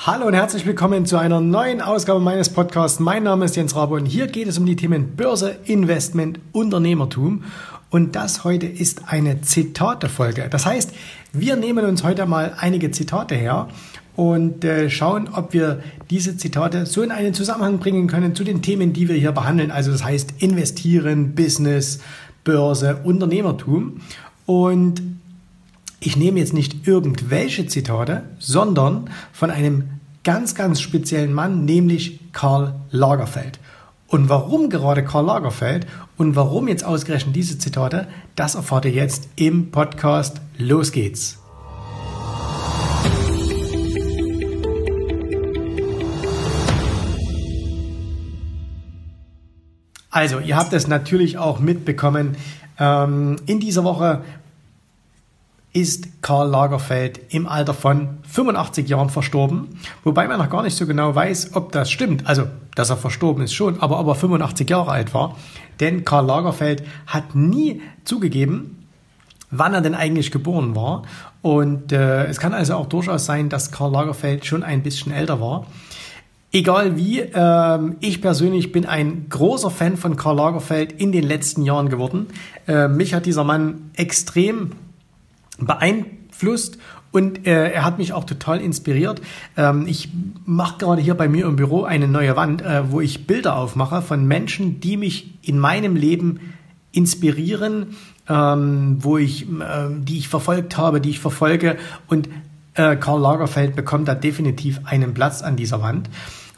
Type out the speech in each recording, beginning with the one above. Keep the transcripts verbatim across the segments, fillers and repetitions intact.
Hallo und herzlich willkommen zu einer neuen Ausgabe meines Podcasts. Mein Name ist Jens Rabe und hier geht es um die Themen Börse, Investment, Unternehmertum. Und das heute ist eine Zitate-Folge. Das heißt, wir nehmen uns heute mal einige Zitate her und äh, schauen, ob wir diese Zitate so in einen Zusammenhang bringen können zu den Themen, die wir hier behandeln. Also das heißt Investieren, Business, Börse, Unternehmertum. Und ich nehme jetzt nicht irgendwelche Zitate, sondern von einem ganz, ganz speziellen Mann, nämlich Karl Lagerfeld. Und warum gerade Karl Lagerfeld und warum jetzt ausgerechnet diese Zitate, das erfahrt ihr jetzt im Podcast. Los geht's! Also, ihr habt es natürlich auch mitbekommen, ähm, in dieser Woche ist Karl Lagerfeld im Alter von fünfundachtzig Jahren verstorben, wobei man noch gar nicht so genau weiß, ob das stimmt. Also, dass er verstorben ist schon, aber ob er fünfundachtzig Jahre alt war. Denn Karl Lagerfeld hat nie zugegeben, wann er denn eigentlich geboren war. Und äh, es kann also auch durchaus sein, dass Karl Lagerfeld schon ein bisschen älter war. Egal wie, äh, ich persönlich bin ein großer Fan von Karl Lagerfeld in den letzten Jahren geworden. Äh, mich hat dieser Mann extrem beeinflusst und äh, er hat mich auch total inspiriert. Ähm, ich mache gerade hier bei mir im Büro eine neue Wand, äh, wo ich Bilder aufmache von Menschen, die mich in meinem Leben inspirieren, ähm, wo ich, äh, die ich verfolgt habe, die ich verfolge, und äh, Karl Lagerfeld bekommt da definitiv einen Platz an dieser Wand.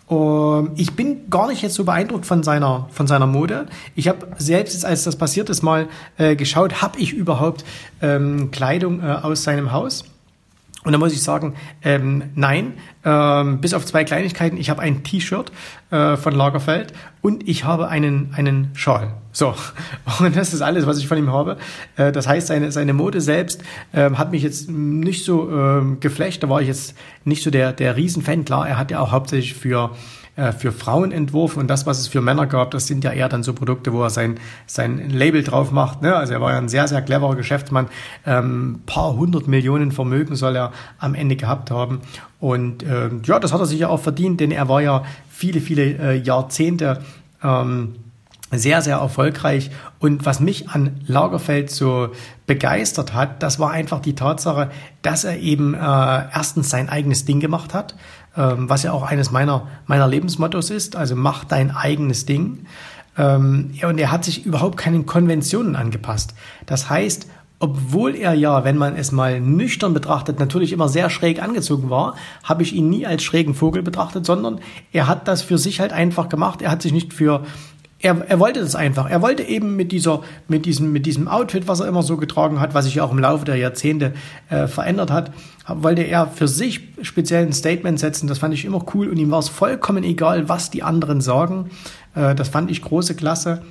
Ich bin gar nicht jetzt so beeindruckt von seiner von seiner Mode. Ich habe selbst, als das passiert ist, mal äh, geschaut, habe ich überhaupt ähm, Kleidung äh, aus seinem Haus? Und da muss ich sagen, ähm, nein, ähm, bis auf zwei Kleinigkeiten. Ich habe ein T-Shirt äh, von Lagerfeld und ich habe einen einen Schal. So, und das ist alles, was ich von ihm habe. Äh, das heißt, seine seine Mode selbst äh, hat mich jetzt nicht so äh, geflasht. Da war ich jetzt nicht so der der Riesenfan. Klar, er hat ja auch hauptsächlich für für Frauen entworfen, und das, was es für Männer gab, das sind ja eher dann so Produkte, wo er sein sein Label drauf macht. Ne? Also er war ja ein sehr, sehr cleverer Geschäftsmann. Ähm, paar hundert Millionen Vermögen soll er am Ende gehabt haben. Und äh, ja, das hat er sich ja auch verdient, denn er war ja viele, viele äh, Jahrzehnte ähm, sehr, sehr erfolgreich. Und was mich an Lagerfeld so begeistert hat, das war einfach die Tatsache, dass er eben äh, erstens sein eigenes Ding gemacht hat, ähm, was ja auch eines meiner meiner Lebensmottos ist, also mach dein eigenes Ding. Ähm, ja, und er hat sich überhaupt keinen Konventionen angepasst. Das heißt, obwohl er ja, wenn man es mal nüchtern betrachtet, natürlich immer sehr schräg angezogen war, habe ich ihn nie als schrägen Vogel betrachtet, sondern er hat das für sich halt einfach gemacht. Er hat sich nicht für Er, er wollte das einfach. Er wollte eben mit dieser, mit diesem, mit diesem Outfit, was er immer so getragen hat, was sich ja auch im Laufe der Jahrzehnte äh, verändert hat, wollte er für sich speziell ein Statement setzen. Das fand ich immer cool, und ihm war es vollkommen egal, was die anderen sagen. Äh, das fand ich große Klasse.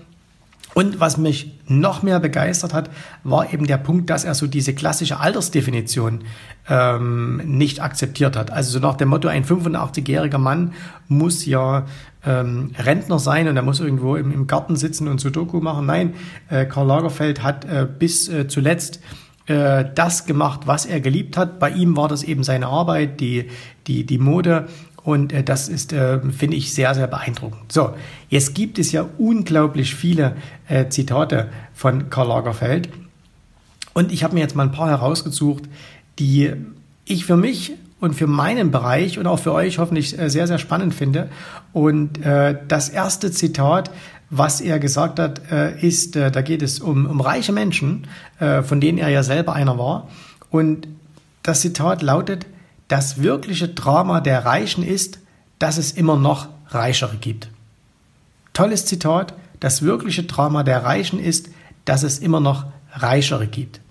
Und was mich noch mehr begeistert hat, war eben der Punkt, dass er so diese klassische Altersdefinition ähm, nicht akzeptiert hat. Also so nach dem Motto, ein fünfundachtzigjähriger Mann muss ja ähm, Rentner sein und er muss irgendwo im, im Garten sitzen und Sudoku machen. Nein, äh, Karl Lagerfeld hat äh, bis äh, zuletzt äh, das gemacht, was er geliebt hat. Bei ihm war das eben seine Arbeit, die, die, die Mode. Und äh, das ist, äh, finde ich, sehr, sehr beeindruckend. So, jetzt gibt es ja unglaublich viele äh, Zitate von Karl Lagerfeld. Und ich habe mir jetzt mal ein paar herausgesucht, die ich für mich und für meinen Bereich und auch für euch hoffentlich äh, sehr, sehr spannend finde. Und äh, das erste Zitat, was er gesagt hat, äh, ist, äh, da geht es um, um reiche Menschen, äh, von denen er ja selber einer war. Und das Zitat lautet: Das wirkliche Drama der Reichen ist, dass es immer noch Reichere gibt. Tolles Zitat. Das wirkliche Drama der Reichen ist, dass es immer noch Reichere gibt.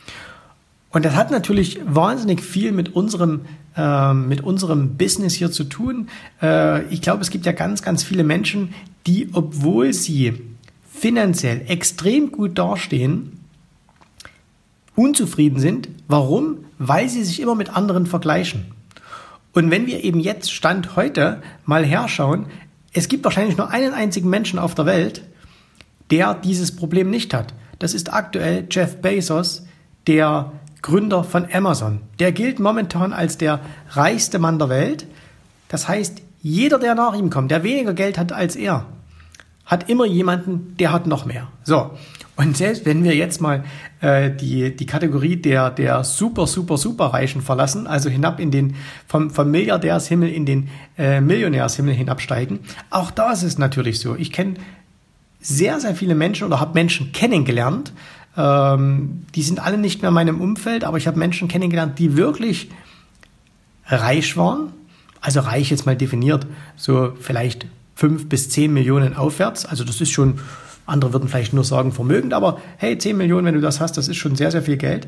Und das hat natürlich wahnsinnig viel mit unserem, äh, mit unserem Business hier zu tun. Äh, ich glaube, es gibt ja ganz, ganz viele Menschen, die, obwohl sie finanziell extrem gut dastehen, unzufrieden sind. Warum? Weil sie sich immer mit anderen vergleichen. Und wenn wir eben jetzt Stand heute mal herschauen, es gibt wahrscheinlich nur einen einzigen Menschen auf der Welt, der dieses Problem nicht hat. Das ist aktuell Jeff Bezos, der Gründer von Amazon. Der gilt momentan als der reichste Mann der Welt Das heißt, jeder, der nach ihm kommt, der weniger Geld hat als er, hat immer jemanden, der hat noch mehr. So. Und selbst wenn wir jetzt mal äh, die die Kategorie der der super super super Reichen verlassen, also hinab in den vom vom Milliardärshimmel in den äh, Millionärshimmel hinabsteigen, auch da ist es natürlich so. Ich kenne sehr sehr viele Menschen oder habe Menschen kennengelernt. Ähm, die sind alle nicht mehr in meinem Umfeld, aber ich habe Menschen kennengelernt, die wirklich reich waren. Also reich jetzt mal definiert, so vielleicht fünf bis zehn Millionen aufwärts. Also das ist schon, andere würden vielleicht nur sagen vermögend, aber hey, zehn Millionen, wenn du das hast, das ist schon sehr, sehr viel Geld.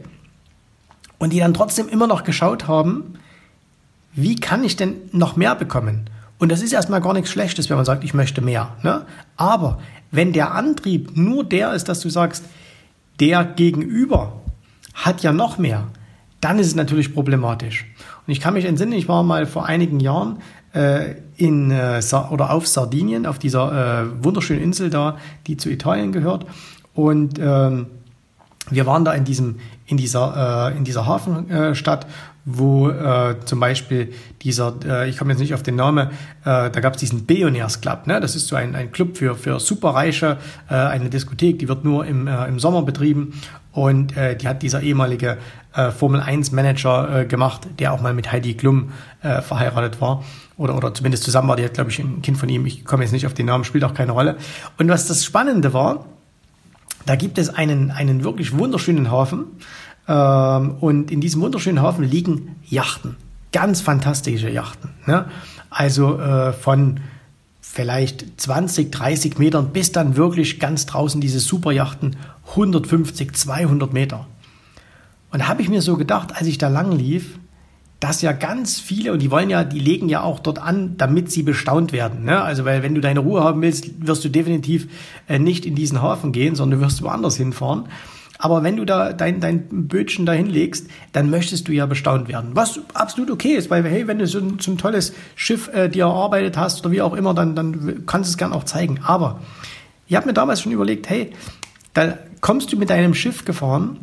Und die dann trotzdem immer noch geschaut haben, wie kann ich denn noch mehr bekommen? Und das ist erstmal gar nichts Schlechtes, wenn man sagt, ich möchte mehr. Ne? Aber wenn der Antrieb nur der ist, dass du sagst, der Gegenüber hat ja noch mehr, dann ist es natürlich problematisch. Und ich kann mich entsinnen, ich war mal vor einigen Jahren äh, in äh, Sa- oder auf Sardinien, auf dieser äh, wunderschönen Insel da, die zu Italien gehört. Und ähm, wir waren da in diesem in dieser äh, in dieser Hafenstadt, wo äh, zum Beispiel dieser, äh, ich komme jetzt nicht auf den Namen, äh, da gab es diesen Billionaires Club, ne? Das ist so ein ein Club für für Superreiche, äh, eine Diskothek, die wird nur im äh, im Sommer betrieben und äh, die hat dieser ehemalige äh, Formel eins Manager äh, gemacht, der auch mal mit Heidi Klum äh, verheiratet war oder oder zumindest zusammen war. Die hat, glaube ich, ein Kind von ihm. Ich komme jetzt nicht auf den Namen, spielt auch keine Rolle. Und was das Spannende war, da gibt es einen, einen wirklich wunderschönen Hafen ähm, und in diesem wunderschönen Hafen liegen Yachten, ganz fantastische Yachten. Ne? Also äh, von vielleicht zwanzig, dreißig Metern bis dann wirklich ganz draußen diese Superjachten, hundertfünfzig, zweihundert Meter. Und da habe ich mir so gedacht, als ich da lang lief, dass ja ganz viele, und die wollen ja, die legen ja auch dort an, damit sie bestaunt werden. Ne? Also, weil wenn du deine Ruhe haben willst, wirst du definitiv äh, nicht in diesen Hafen gehen, sondern du wirst woanders hinfahren. Aber wenn du da dein, dein Bötchen dahin legst, dann möchtest du ja bestaunt werden. Was absolut okay ist, weil, hey, wenn du so ein, so ein tolles Schiff äh, dir erarbeitet hast oder wie auch immer, dann, dann kannst du es gern auch zeigen. Aber ich habe mir damals schon überlegt, hey, da kommst du mit deinem Schiff gefahren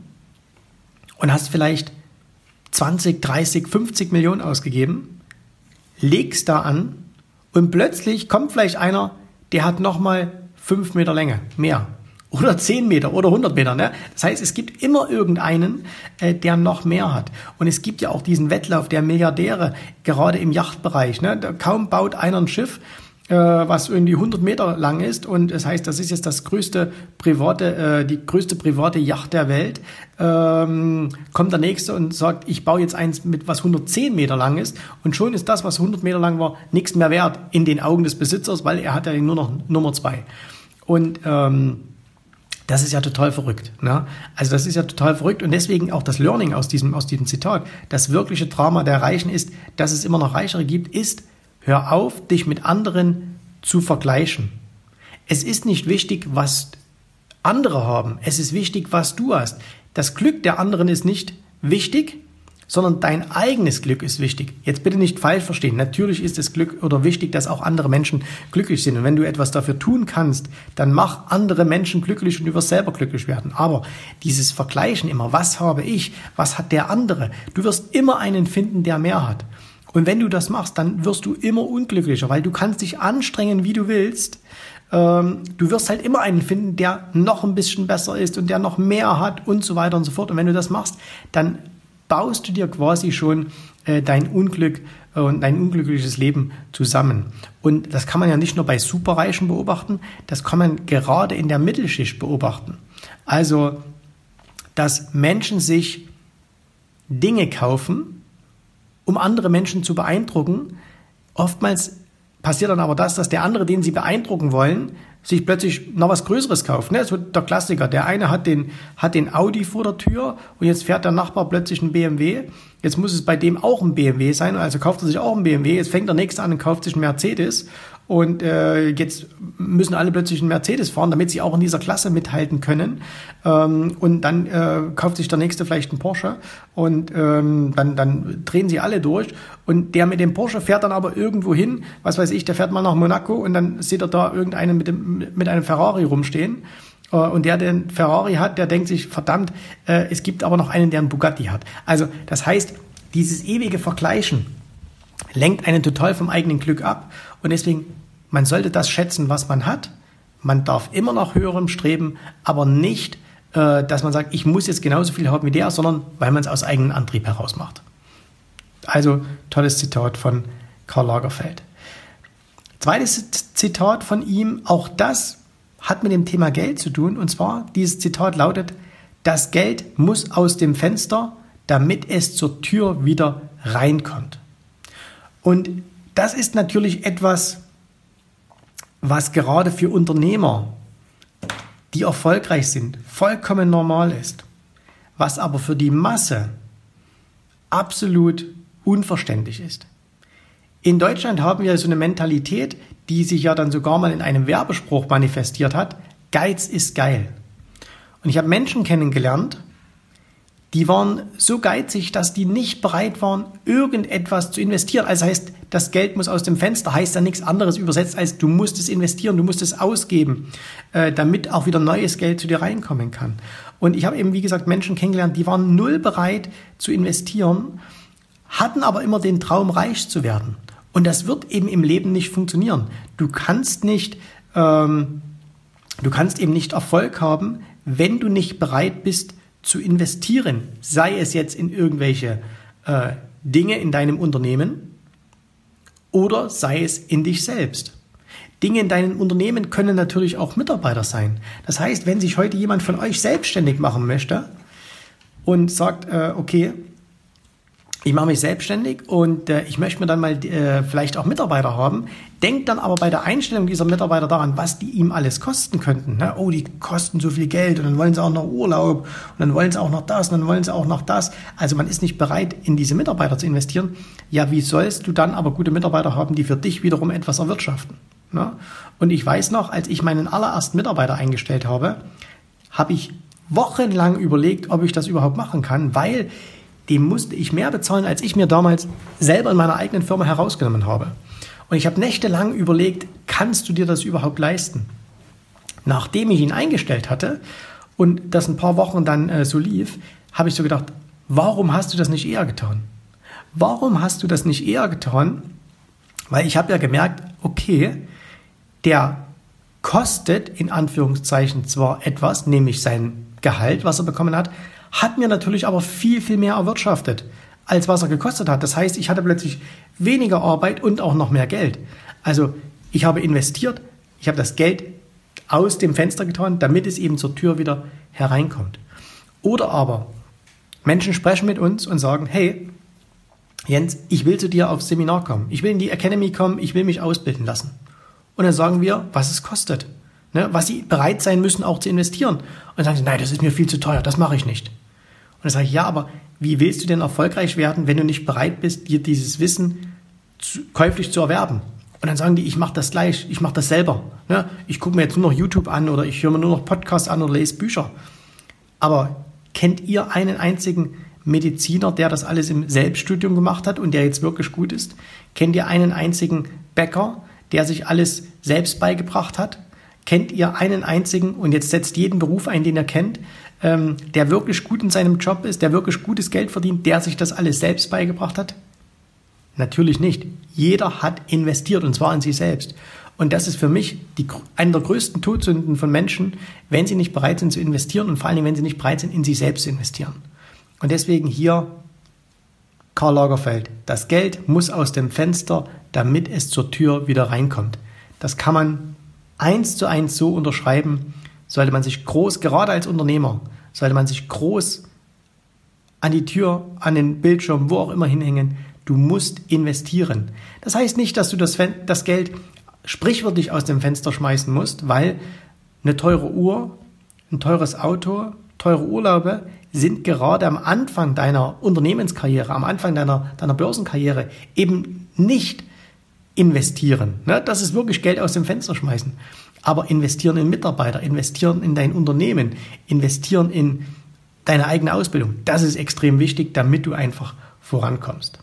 und hast vielleicht zwanzig, dreißig, fünfzig Millionen ausgegeben, legst da an und plötzlich kommt vielleicht einer, der hat nochmal fünf Meter Länge, mehr. Oder zehn Meter oder hundert Meter. Ne? Das heißt, es gibt immer irgendeinen, äh, der noch mehr hat. Und es gibt ja auch diesen Wettlauf der Milliardäre, gerade im Yachtbereich. Ne? Da kaum baut einer ein Schiff, äh, was irgendwie hundert Meter lang ist. Und das heißt, das ist jetzt das größte private, äh, die größte private Yacht der Welt. Ähm, kommt der Nächste und sagt, ich baue jetzt eins mit, was hundertzehn Meter lang ist. Und schon ist das, was hundert Meter lang war, nichts mehr wert in den Augen des Besitzers, weil er hat ja nur noch Nummer zwei. Und ähm, das ist ja total verrückt. Ne? Also das ist ja total verrückt und deswegen auch das Learning aus diesem, aus diesem Zitat. Das wirkliche Drama der Reichen ist, dass es immer noch Reichere gibt, ist, hör auf, dich mit anderen zu vergleichen. Es ist nicht wichtig, was andere haben. Es ist wichtig, was du hast. Das Glück der anderen ist nicht wichtig, sondern dein eigenes Glück ist wichtig. Jetzt bitte nicht falsch verstehen. Natürlich ist es Glück oder wichtig, dass auch andere Menschen glücklich sind. Und wenn du etwas dafür tun kannst, dann mach andere Menschen glücklich und du wirst selber glücklich werden. Aber dieses Vergleichen immer, was habe ich, was hat der andere? Du wirst immer einen finden, der mehr hat. Und wenn du das machst, dann wirst du immer unglücklicher, weil du kannst dich anstrengen, wie du willst. Ähm, du wirst halt immer einen finden, der noch ein bisschen besser ist und der noch mehr hat und so weiter und so fort. Und wenn du das machst, dann baust du dir quasi schon äh, dein Unglück äh, und dein unglückliches Leben zusammen. Und das kann man ja nicht nur bei Superreichen beobachten, das kann man gerade in der Mittelschicht beobachten. Also, dass Menschen sich Dinge kaufen, um andere Menschen zu beeindrucken. Oftmals passiert dann aber das, dass der andere, den sie beeindrucken wollen, sich plötzlich noch was Größeres kauft. Ne? So der Klassiker. Der eine hat den, hat den Audi vor der Tür und jetzt fährt der Nachbar plötzlich einen B M W. Jetzt muss es bei dem auch ein B M W sein, also kauft er sich auch einen B M W. Jetzt fängt der Nächste an und kauft sich einen Mercedes. Und äh, jetzt müssen alle plötzlich einen Mercedes fahren, damit sie auch in dieser Klasse mithalten können. Ähm, und dann äh, kauft sich der Nächste vielleicht einen Porsche und ähm, dann, dann drehen sie alle durch. Und der mit dem Porsche fährt dann aber irgendwo hin, was weiß ich, der fährt mal nach Monaco und dann sieht er da irgendeinen mit, dem, mit einem Ferrari rumstehen. Äh, und der, der einen Ferrari hat, der denkt sich, verdammt, äh, es gibt aber noch einen, der einen Bugatti hat. Also das heißt, dieses ewige Vergleichen, lenkt einen total vom eigenen Glück ab. Und deswegen, man sollte das schätzen, was man hat. Man darf immer nach höherem streben, aber nicht, äh, dass man sagt, ich muss jetzt genauso viel haben wie der, sondern weil man es aus eigenem Antrieb heraus macht. Also, tolles Zitat von Karl Lagerfeld. Zweites Zitat von ihm, auch das hat mit dem Thema Geld zu tun. Und zwar, dieses Zitat lautet, das Geld muss aus dem Fenster, damit es zur Tür wieder reinkommt. Und das ist natürlich etwas, was gerade für Unternehmer, die erfolgreich sind, vollkommen normal ist. Was aber für die Masse absolut unverständlich ist. In Deutschland haben wir so eine Mentalität, die sich ja dann sogar mal in einem Werbespruch manifestiert hat. Geiz ist geil. Und ich habe Menschen kennengelernt, die waren so geizig, dass die nicht bereit waren, irgendetwas zu investieren. Also heißt, das Geld muss aus dem Fenster, heißt ja nichts anderes übersetzt, als du musst es investieren, du musst es ausgeben, äh, damit auch wieder neues Geld zu dir reinkommen kann. Und ich habe eben, wie gesagt, Menschen kennengelernt, die waren null bereit zu investieren, hatten aber immer den Traum, reich zu werden. Und das wird eben im Leben nicht funktionieren. Du kannst nicht, ähm, du kannst eben nicht Erfolg haben, wenn du nicht bereit bist zu investieren. Sei es jetzt in irgendwelche äh, Dinge in deinem Unternehmen oder sei es in dich selbst. Dinge in deinem Unternehmen können natürlich auch Mitarbeiter sein. Das heißt, wenn sich heute jemand von euch selbstständig machen möchte und sagt, äh, okay, ich mache mich selbstständig und äh, ich möchte mir dann mal äh, vielleicht auch Mitarbeiter haben. Denkt dann aber bei der Einstellung dieser Mitarbeiter daran, was die ihm alles kosten könnten. Ne? Oh, die kosten so viel Geld und dann wollen sie auch noch Urlaub und dann wollen sie auch noch das und dann wollen sie auch noch das. Also man ist nicht bereit, in diese Mitarbeiter zu investieren. Ja, wie sollst du dann aber gute Mitarbeiter haben, die für dich wiederum etwas erwirtschaften? Ne? Und ich weiß noch, als ich meinen allerersten Mitarbeiter eingestellt habe, habe ich wochenlang überlegt, ob ich das überhaupt machen kann, weil dem musste ich mehr bezahlen, als ich mir damals selber in meiner eigenen Firma herausgenommen habe. Und ich habe nächtelang überlegt, kannst du dir das überhaupt leisten? Nachdem ich ihn eingestellt hatte und das ein paar Wochen dann äh, so lief, habe ich so gedacht, warum hast du das nicht eher getan? Warum hast du das nicht eher getan? Weil ich habe ja gemerkt, okay, der kostet in Anführungszeichen zwar etwas, nämlich sein Gehalt, was er bekommen hat, hat mir natürlich aber viel, viel mehr erwirtschaftet, als was er gekostet hat. Das heißt, ich hatte plötzlich weniger Arbeit und auch noch mehr Geld. Also ich habe investiert, ich habe das Geld aus dem Fenster getan, damit es eben zur Tür wieder hereinkommt. Oder aber Menschen sprechen mit uns und sagen, hey, Jens, ich will zu dir aufs Seminar kommen, ich will in die Academy kommen, ich will mich ausbilden lassen. Und dann sagen wir, was es kostet, ne, was sie bereit sein müssen, auch zu investieren. Und dann sagen sie, nein, das ist mir viel zu teuer, das mache ich nicht. Und dann sage ich, ja, aber wie willst du denn erfolgreich werden, wenn du nicht bereit bist, dir dieses Wissen zu, käuflich zu erwerben? Und dann sagen die, ich mache das gleich, ich mache das selber. Ne? Ich gucke mir jetzt nur noch YouTube an oder ich höre mir nur noch Podcasts an oder lese Bücher. Aber kennt ihr einen einzigen Mediziner, der das alles im Selbststudium gemacht hat und der jetzt wirklich gut ist? Kennt ihr einen einzigen Bäcker, der sich alles selbst beigebracht hat? Kennt ihr einen einzigen, und jetzt setzt jeden Beruf ein, den ihr kennt, ähm, der wirklich gut in seinem Job ist, der wirklich gutes Geld verdient, der sich das alles selbst beigebracht hat? Natürlich nicht. Jeder hat investiert, und zwar in sich selbst. Und das ist für mich die, eine der größten Todsünden von Menschen, wenn sie nicht bereit sind zu investieren und vor allen Dingen, wenn sie nicht bereit sind, in sich selbst zu investieren. Und deswegen hier Karl Lagerfeld. Das Geld muss aus dem Fenster, damit es zur Tür wieder reinkommt. Das kann man eins zu eins so unterschreiben. Sollte man sich groß, gerade als Unternehmer, sollte man sich groß an die Tür, an den Bildschirm, wo auch immer hinhängen. Du musst investieren. Das heißt nicht, dass du das, das Geld sprichwörtlich aus dem Fenster schmeißen musst, weil eine teure Uhr, ein teures Auto, teure Urlaube sind gerade am Anfang deiner Unternehmenskarriere, am Anfang deiner, deiner Börsenkarriere eben nicht investieren. Das ist wirklich Geld aus dem Fenster schmeißen. Aber investieren in Mitarbeiter, investieren in dein Unternehmen, investieren in deine eigene Ausbildung, das ist extrem wichtig, damit du einfach vorankommst.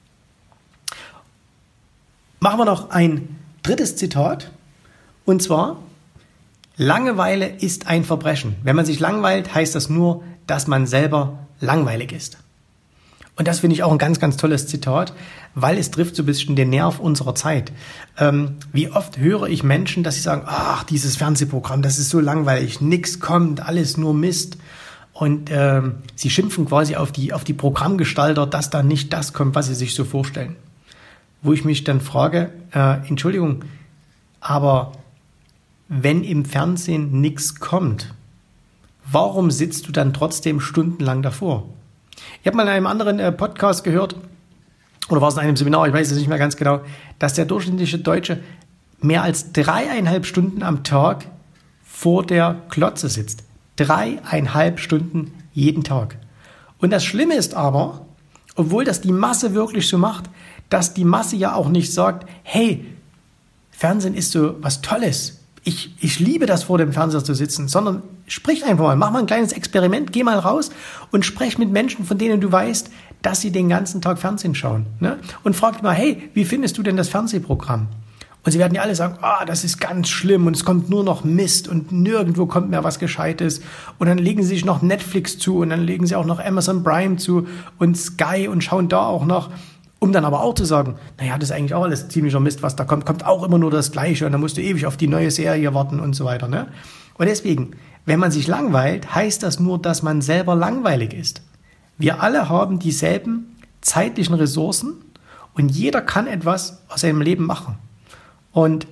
Machen wir noch ein drittes Zitat, und zwar: Langeweile ist ein Verbrechen. Wenn man sich langweilt, heißt das nur, dass man selber langweilig ist. Und das finde ich auch ein ganz, ganz tolles Zitat, weil es trifft so ein bisschen den Nerv unserer Zeit. Ähm, wie oft höre ich Menschen, dass sie sagen, ach, dieses Fernsehprogramm, das ist so langweilig, nix kommt, alles nur Mist. Und ähm, sie schimpfen quasi auf die, auf die Programmgestalter, dass da nicht das kommt, was sie sich so vorstellen. Wo ich mich dann frage, äh, Entschuldigung, aber wenn im Fernsehen nichts kommt, warum sitzt du dann trotzdem stundenlang davor? Ich habe mal in einem anderen äh, Podcast gehört, oder war es in einem Seminar, ich weiß es nicht mehr ganz genau, dass der durchschnittliche Deutsche mehr als dreieinhalb Stunden am Tag vor der Glotze sitzt. Dreieinhalb Stunden jeden Tag. Und das Schlimme ist aber, obwohl das die Masse wirklich so macht, dass die Masse ja auch nicht sagt, hey, Fernsehen ist so was Tolles. Ich, ich liebe das, vor dem Fernseher zu sitzen, sondern sprich einfach mal, mach mal ein kleines Experiment, geh mal raus und sprech mit Menschen, von denen du weißt, dass sie den ganzen Tag Fernsehen schauen. Ne? Und frag mal, hey, wie findest du denn das Fernsehprogramm? Und sie werden ja alle sagen, ah, das ist ganz schlimm und es kommt nur noch Mist und nirgendwo kommt mehr was Gescheites. Und dann legen sie sich noch Netflix zu und dann legen sie auch noch Amazon Prime zu und Sky und schauen da auch noch. Um dann aber auch zu sagen, naja, das ist eigentlich auch alles ziemlicher Mist, was da kommt, kommt auch immer nur das Gleiche und dann musst du ewig auf die neue Serie warten und so weiter. Ne? Und deswegen, wenn man sich langweilt, heißt das nur, dass man selber langweilig ist. Wir alle haben dieselben zeitlichen Ressourcen und jeder kann etwas aus seinem Leben machen. Und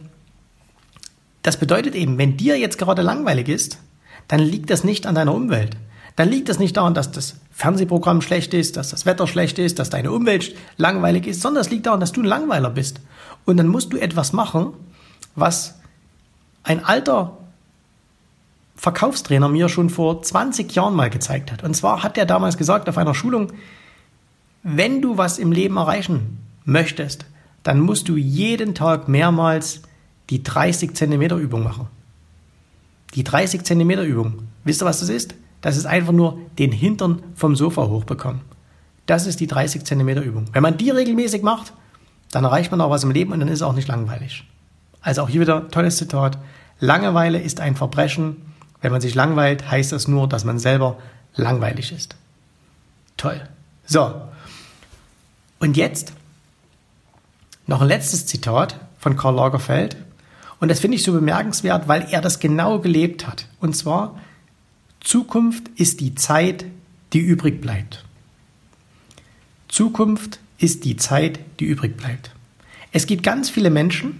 das bedeutet eben, wenn dir jetzt gerade langweilig ist, dann liegt das nicht an deiner Umwelt. Dann liegt es nicht daran, dass das Fernsehprogramm schlecht ist, dass das Wetter schlecht ist, dass deine Umwelt langweilig ist, sondern es liegt daran, dass du ein Langweiler bist. Und dann musst du etwas machen, was ein alter Verkaufstrainer mir schon vor zwanzig Jahren mal gezeigt hat. Und zwar hat er damals gesagt auf einer Schulung, wenn du was im Leben erreichen möchtest, dann musst du jeden Tag mehrmals die dreißig Zentimeter Übung machen. Die dreißig Zentimeter Übung. Wisst ihr, was das ist? Das ist einfach nur den Hintern vom Sofa hochbekommen. Das ist die dreißig Zentimeter Übung. Wenn man die regelmäßig macht, dann erreicht man auch was im Leben und dann ist es auch nicht langweilig. Also auch hier wieder tolles Zitat. Langeweile ist ein Verbrechen. Wenn man sich langweilt, heißt das nur, dass man selber langweilig ist. Toll. So. Und jetzt noch ein letztes Zitat von Karl Lagerfeld. Und das finde ich so bemerkenswert, weil er das genau gelebt hat. Und zwar, Zukunft ist die Zeit, die übrig bleibt. Zukunft ist die Zeit, die übrig bleibt. Es gibt ganz viele Menschen,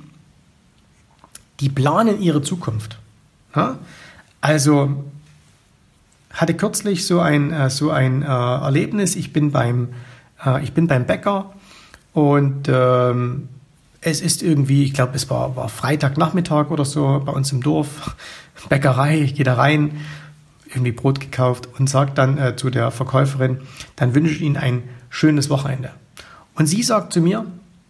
die planen ihre Zukunft. Ja? Also hatte kürzlich so ein, äh, so ein äh, Erlebnis. Ich bin beim, äh, ich bin beim Bäcker und ähm, es ist irgendwie, ich glaube, es war, war Freitagnachmittag oder so bei uns im Dorf, Bäckerei, ich gehe da rein, irgendwie Brot gekauft und sagt dann äh, zu der Verkäuferin, dann wünsche ich Ihnen ein schönes Wochenende. Und sie sagt zu mir,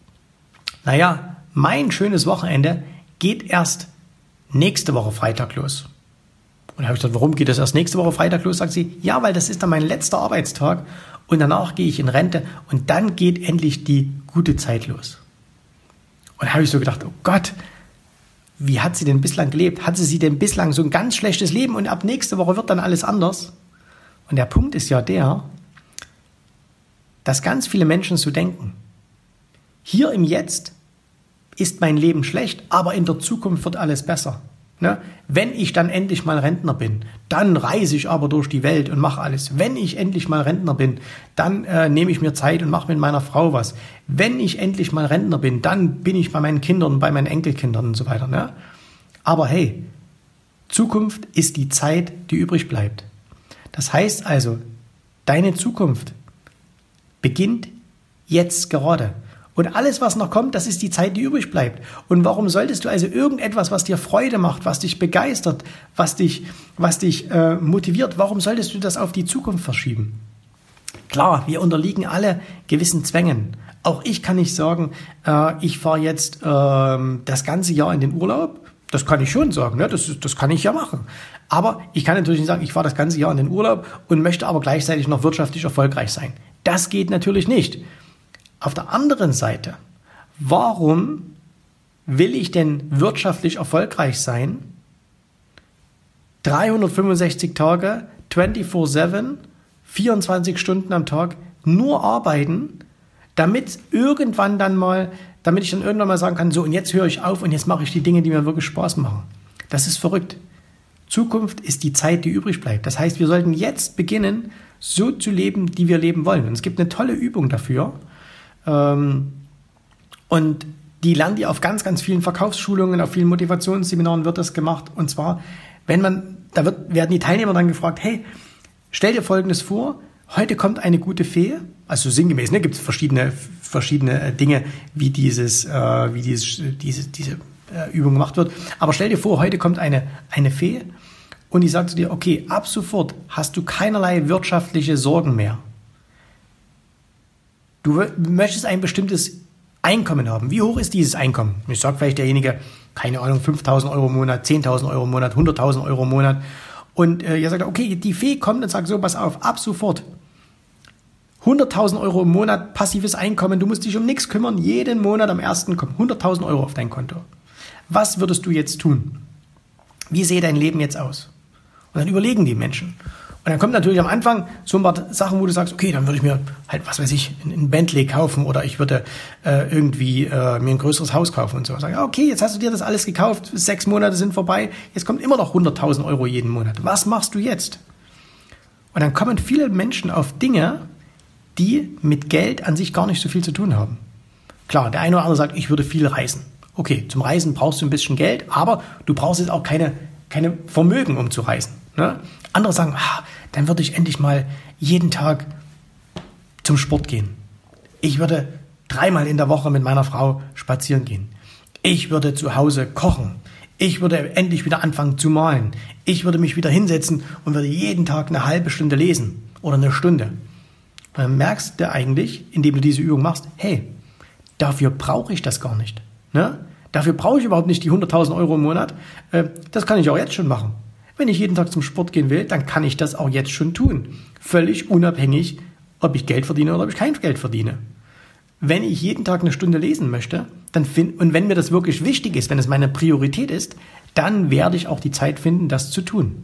naja, mein schönes Wochenende geht erst nächste Woche Freitag los. Und da habe ich gesagt, warum geht das erst nächste Woche Freitag los? Sagt sie, ja, weil das ist dann mein letzter Arbeitstag und danach gehe ich in Rente und dann geht endlich die gute Zeit los. Und da habe ich so gedacht, oh Gott, wie hat sie denn bislang gelebt? Hatte sie denn bislang so ein ganz schlechtes Leben und ab nächste Woche wird dann alles anders? Und der Punkt ist ja der, dass ganz viele Menschen so denken. Hier im Jetzt ist mein Leben schlecht, aber in der Zukunft wird alles besser. Ne? Wenn ich dann endlich mal Rentner bin, dann reise ich aber durch die Welt und mache alles. Wenn ich endlich mal Rentner bin, dann äh, nehme ich mir Zeit und mache mit meiner Frau was. Wenn ich endlich mal Rentner bin, dann bin ich bei meinen Kindern, bei meinen Enkelkindern und so weiter. Ne? Aber hey, Zukunft ist die Zeit, die übrig bleibt. Das heißt also, deine Zukunft beginnt jetzt gerade. Und alles, was noch kommt, das ist die Zeit, die übrig bleibt. Und warum solltest du also irgendetwas, was dir Freude macht, was dich begeistert, was dich, was dich äh, motiviert, warum solltest du das auf die Zukunft verschieben? Klar, wir unterliegen alle gewissen Zwängen. Auch ich kann nicht sagen, äh, ich fahre jetzt äh, das ganze Jahr in den Urlaub. Das kann ich schon sagen, ne? das, das kann ich ja machen. Aber ich kann natürlich nicht sagen, ich fahre das ganze Jahr in den Urlaub und möchte aber gleichzeitig noch wirtschaftlich erfolgreich sein. Das geht natürlich nicht. Auf der anderen Seite, warum will ich denn wirtschaftlich erfolgreich sein? dreihundertfünfundsechzig Tage, vierundzwanzig sieben, vierundzwanzig Stunden am Tag, nur arbeiten, damit irgendwann dann mal, damit ich dann irgendwann mal sagen kann, so und jetzt höre ich auf und jetzt mache ich die Dinge, die mir wirklich Spaß machen. Das ist verrückt. Zukunft ist die Zeit, die übrig bleibt. Das heißt, wir sollten jetzt beginnen, so zu leben, wie wir leben wollen. Und es gibt eine tolle Übung dafür. Und die lernt ihr auf ganz, ganz vielen Verkaufsschulungen, auf vielen Motivationsseminaren wird das gemacht. Und zwar, wenn man, da wird, werden die Teilnehmer dann gefragt, hey, stell dir Folgendes vor, heute kommt eine gute Fee, also sinngemäß, ne, gibt es verschiedene, verschiedene Dinge, wie dieses, äh, wie dieses, diese, diese äh, Übung gemacht wird. Aber stell dir vor, heute kommt eine, eine Fee und die sagt zu dir, okay, ab sofort hast du keinerlei wirtschaftliche Sorgen mehr. Du w- möchtest ein bestimmtes Einkommen haben. Wie hoch ist dieses Einkommen? Ich sage vielleicht derjenige, keine Ahnung, fünftausend Euro im Monat, zehntausend Euro im Monat, hunderttausend Euro im Monat. Und äh, ihr sagt, okay, die Fee kommt und sagt so, pass auf, ab sofort hunderttausend Euro im Monat passives Einkommen, du musst dich um nichts kümmern, jeden Monat am ersten kommen hunderttausend Euro auf dein Konto. Was würdest du jetzt tun? Wie sähe dein Leben jetzt aus? Und dann überlegen die Menschen. Und dann kommt natürlich am Anfang so ein paar Sachen, wo du sagst, okay, dann würde ich mir halt, was weiß ich, ein Bentley kaufen oder ich würde äh, irgendwie äh, mir ein größeres Haus kaufen und so. Sagen, okay, jetzt hast du dir das alles gekauft, sechs Monate sind vorbei, jetzt kommt immer noch hunderttausend Euro jeden Monat. Was machst du jetzt? Und dann kommen viele Menschen auf Dinge, die mit Geld an sich gar nicht so viel zu tun haben. Klar, der eine oder andere sagt, ich würde viel reisen. Okay, zum Reisen brauchst du ein bisschen Geld, aber du brauchst jetzt auch keine, keine Vermögen, um zu reisen. Ne? Andere sagen, ah, dann würde ich endlich mal jeden Tag zum Sport gehen. Ich würde dreimal in der Woche mit meiner Frau spazieren gehen. Ich würde zu Hause kochen. Ich würde endlich wieder anfangen zu malen. Ich würde mich wieder hinsetzen und würde jeden Tag eine halbe Stunde lesen oder eine Stunde. Und dann merkst du eigentlich, indem du diese Übung machst, hey, dafür brauche ich das gar nicht. Ne? Dafür brauche ich überhaupt nicht die hunderttausend Euro im Monat. Äh, das kann ich auch jetzt schon machen. Wenn ich jeden Tag zum Sport gehen will, dann kann ich das auch jetzt schon tun. Völlig unabhängig, ob ich Geld verdiene oder ob ich kein Geld verdiene. Wenn ich jeden Tag eine Stunde lesen möchte, dann find, und wenn mir das wirklich wichtig ist, wenn es meine Priorität ist, dann werde ich auch die Zeit finden, das zu tun.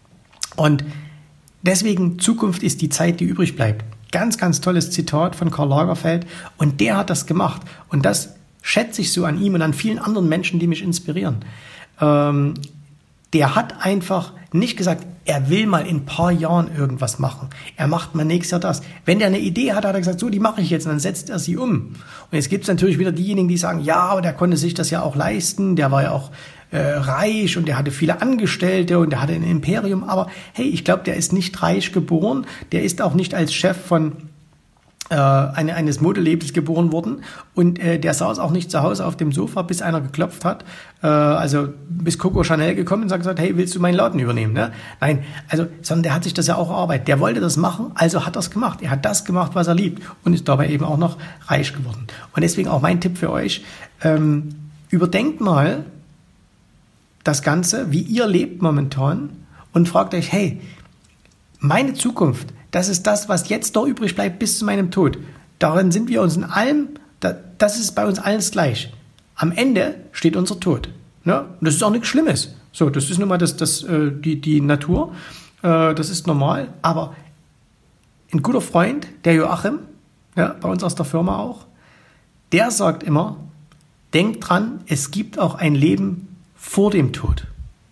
Und deswegen, Zukunft ist die Zeit, die übrig bleibt. Ganz, ganz tolles Zitat von Karl Lagerfeld. Und der hat das gemacht. Und das schätze ich so an ihm und an vielen anderen Menschen, die mich inspirieren. Ähm, der hat einfach nicht gesagt, er will mal in ein paar Jahren irgendwas machen. Er macht mal nächstes Jahr das. Wenn der eine Idee hat, hat er gesagt, so, die mache ich jetzt. Und dann setzt er sie um. Und jetzt gibt es natürlich wieder diejenigen, die sagen, ja, aber der konnte sich das ja auch leisten. Der war ja auch äh, reich und der hatte viele Angestellte und der hatte ein Imperium. Aber hey, ich glaube, der ist nicht reich geboren. Der ist auch nicht als Chef von äh, eine, eines Modelabels geboren worden. Und äh, der saß auch nicht zu Hause auf dem Sofa, bis einer geklopft hat. Äh, also bis Coco Chanel gekommen und hat gesagt, hey, willst du meinen Laden übernehmen? Ne? Nein, also, sondern der hat sich das ja auch erarbeitet. Der wollte das machen, also hat er es gemacht. Er hat das gemacht, was er liebt und ist dabei eben auch noch reich geworden. Und deswegen auch mein Tipp für euch, ähm, überdenkt mal das Ganze, wie ihr lebt momentan und fragt euch, hey, meine Zukunft, das ist das, was jetzt noch übrig bleibt bis zu meinem Tod. Darin sind wir uns in allem, das ist bei uns alles gleich. Am Ende steht unser Tod. Ne? Und das ist auch nichts Schlimmes. So, das ist nun mal das, das, die, die Natur. Das ist normal. Aber ein guter Freund, der Joachim, ja, bei uns aus der Firma auch, der sagt immer, denkt dran, es gibt auch ein Leben vor dem Tod.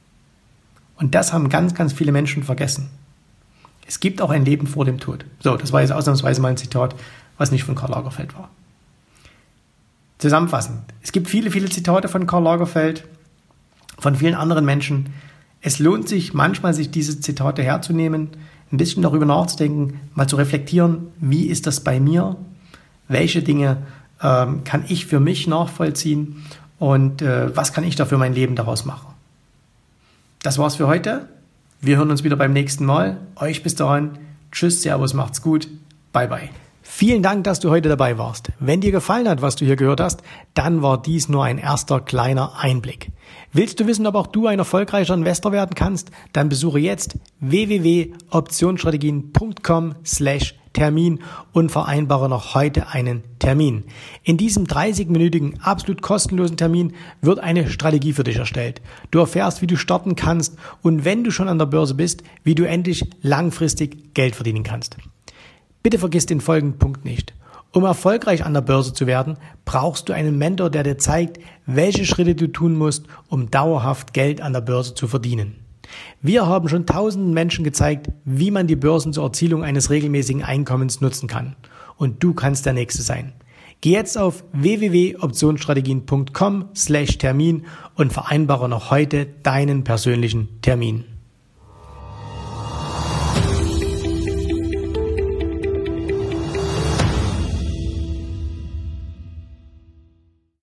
Und das haben ganz, ganz viele Menschen vergessen. Es gibt auch ein Leben vor dem Tod. So, das war jetzt ausnahmsweise mal ein Zitat, was nicht von Karl Lagerfeld war. Zusammenfassend. Es gibt viele, viele Zitate von Karl Lagerfeld, von vielen anderen Menschen. Es lohnt sich manchmal, sich diese Zitate herzunehmen, ein bisschen darüber nachzudenken, mal zu reflektieren, wie ist das bei mir? Welche Dinge ähm, kann ich für mich nachvollziehen? Und äh, was kann ich da für mein Leben daraus machen? Das war's für heute. Wir hören uns wieder beim nächsten Mal. Euch bis dahin. Tschüss, Servus, macht's gut. Bye, bye. Vielen Dank, dass du heute dabei warst. Wenn dir gefallen hat, was du hier gehört hast, dann war dies nur ein erster kleiner Einblick. Willst du wissen, ob auch du ein erfolgreicher Investor werden kannst? Dann besuche jetzt w w w punkt optionsstrategien punkt com slash Termin und vereinbare noch heute einen Termin. In diesem dreißigminütigen, absolut kostenlosen Termin wird eine Strategie für dich erstellt. Du erfährst, wie du starten kannst und wenn du schon an der Börse bist, wie du endlich langfristig Geld verdienen kannst. Bitte vergiss den folgenden Punkt nicht. Um erfolgreich an der Börse zu werden, brauchst du einen Mentor, der dir zeigt, welche Schritte du tun musst, um dauerhaft Geld an der Börse zu verdienen. Wir haben schon tausenden Menschen gezeigt, wie man die Börsen zur Erzielung eines regelmäßigen Einkommens nutzen kann. Und du kannst der Nächste sein. Geh jetzt auf w w w punkt optionsstrategien punkt com slash Termin und vereinbare noch heute deinen persönlichen Termin.